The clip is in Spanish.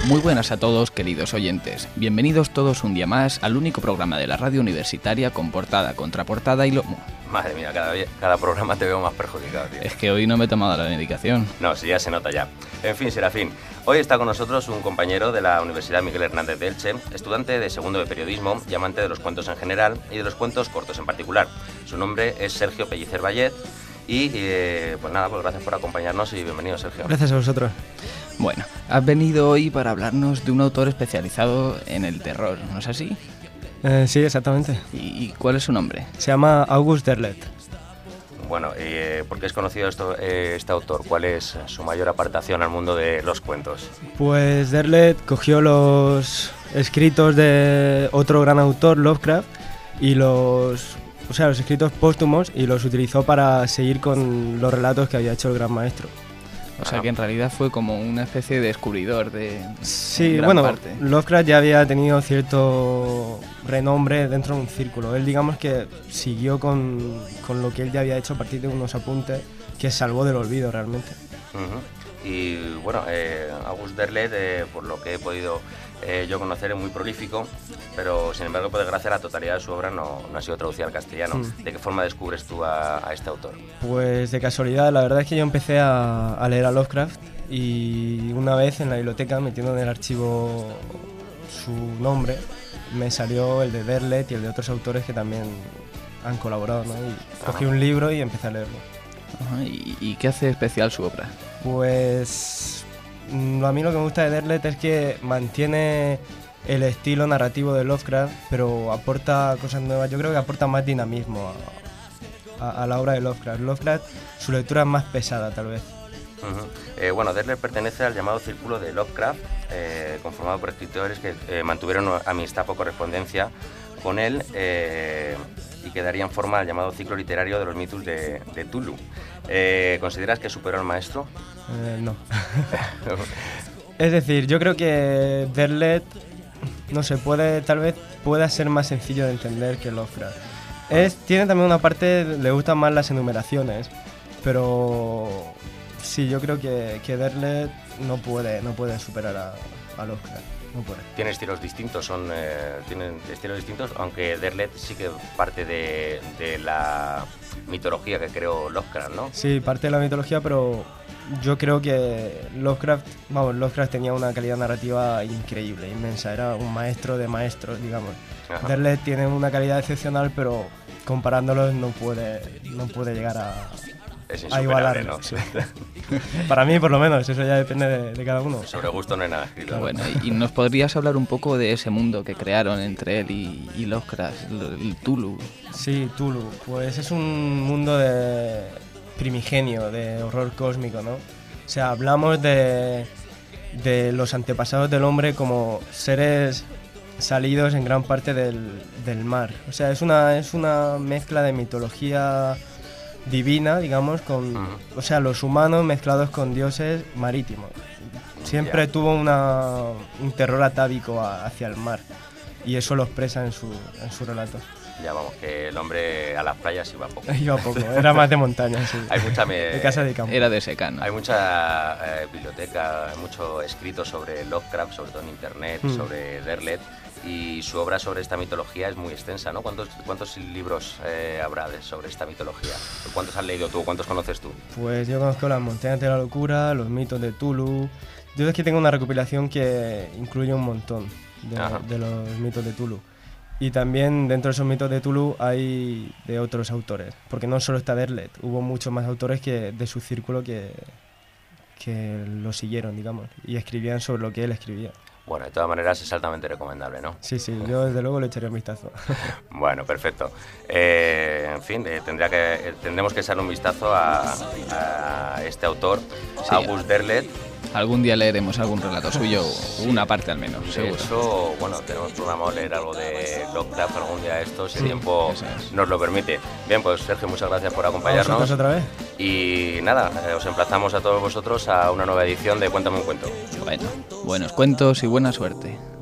Muy buenas a todos, queridos oyentes. Bienvenidos todos un día más al único programa de la radio universitaria con portada, contraportada y lomo. Madre mía, cada programa te veo más perjudicado, tío. Es que hoy no me he tomado la medicación. No, sí, ya se nota ya. En fin, Serafín, hoy está con nosotros un compañero de la Universidad Miguel Hernández de Elche, estudiante de segundo de periodismo y amante de los cuentos en general y de los cuentos cortos en particular. Su nombre es Sergio Pellicer Vallet y pues nada, pues gracias por acompañarnos y bienvenido, Sergio. Gracias a vosotros. Bueno, has venido hoy para hablarnos de un autor especializado en el terror, ¿no es así? Sí, exactamente. ¿Y cuál es su nombre? Se llama August Derleth. Bueno, ¿por qué es conocido este autor? ¿Cuál es su mayor aportación al mundo de los cuentos? Pues Derleth cogió los escritos de otro gran autor, Lovecraft, y los escritos póstumos, y los utilizó para seguir con los relatos que había hecho el gran maestro. O sea que en realidad fue como una especie de descubridor de sí, gran parte. Lovecraft ya había tenido cierto renombre dentro de un círculo. Él, digamos que siguió con lo que él ya había hecho a partir de unos apuntes que salvó del olvido realmente. Uh-huh. Y bueno, August Derleth, por lo que he podido yo conocer, es muy prolífico, pero sin embargo, por desgracia, la totalidad de su obra no ha sido traducida al castellano. ¿De qué forma descubres tú a este autor? Pues de casualidad, la verdad es que yo empecé a leer a Lovecraft y una vez en la biblioteca, metiendo en el archivo su nombre, me salió el de Derleth y el de otros autores que también han colaborado, ¿no? Y cogí un libro y empecé a leerlo. Ajá. ¿Y qué hace especial su obra? Pues a mí lo que me gusta de Derleth es que mantiene el estilo narrativo de Lovecraft, pero aporta cosas nuevas. Yo creo que aporta más dinamismo a la obra de Lovecraft. Lovecraft, su lectura es más pesada, tal vez. Uh-huh. Bueno, Derleth pertenece al llamado círculo de Lovecraft, conformado por escritores que mantuvieron amistad o correspondencia con él y que darían forma al llamado ciclo literario de los mitos de Cthulhu. ¿Consideras que superó al maestro? No. Es decir, yo creo que Derleth, no sé, tal vez pueda ser más sencillo de entender que Lovecraft. Tiene también una parte, le gustan más las enumeraciones, pero sí, yo creo que Derleth no puede superar a Lovecraft. No puede. Tienen estilos distintos, aunque Derleth sí que parte de la mitología que creó Lovecraft, ¿no? Sí, parte de la mitología, pero yo creo que Lovecraft tenía una calidad narrativa increíble, inmensa, era un maestro de maestros, digamos. Ajá. Derleth tiene una calidad excepcional, pero comparándolos no puede llegar a igualar, ¿no? Sí. Para mí, por lo menos, eso ya depende de cada uno. Sobre gusto no hay nada escrito. Bueno, ¿y nos podrías hablar un poco de ese mundo que crearon entre él y Lovecraft, el Cthulhu? Sí, Cthulhu, pues es un mundo primigenio, de horror cósmico, ¿no? O sea, hablamos de los antepasados del hombre como seres salidos en gran parte del mar. O sea, es una mezcla de mitología divina, digamos, o sea, los humanos mezclados con dioses marítimos. Siempre tuvo un terror atávico hacia el mar, y eso lo expresa en su relato. Ya vamos, que el hombre a las playas iba poco. Iba poco, era más de montaña, sí. Hay mucha de casa de campo. Era de secano. Hay mucha biblioteca, hay mucho escrito sobre Lovecraft, sobre todo en internet, sobre Derleth, y su obra sobre esta mitología es muy extensa, ¿no? ¿Cuántos libros habrá sobre esta mitología? ¿Cuántos has leído tú? ¿Cuántos conoces tú? Pues yo conozco Las montañas de la locura, Los mitos de Cthulhu. Yo es que tengo una recopilación que incluye un montón de los mitos de Cthulhu. Y también dentro de esos mitos de Cthulhu hay de otros autores, porque no solo está Derleth, hubo muchos más autores de su círculo que lo siguieron, digamos, y escribían sobre lo que él escribía. Bueno, de todas maneras es altamente recomendable, ¿no? Sí, yo desde luego le echaría un vistazo. Bueno, perfecto. En fin, tendremos que echarle un vistazo a este autor, sí, August Derleth. Algún día leeremos algún relato suyo, una parte al menos, seguro. Eso, bueno, tenemos programado leer algo de Lovecraft algún día de estos, si el tiempo nos lo permite. Bien, pues Sergio, muchas gracias por acompañarnos. ¿A vosotros otra vez? Y nada, os emplazamos a todos vosotros a una nueva edición de Cuéntame un cuento. Bueno, buenos cuentos y buena suerte.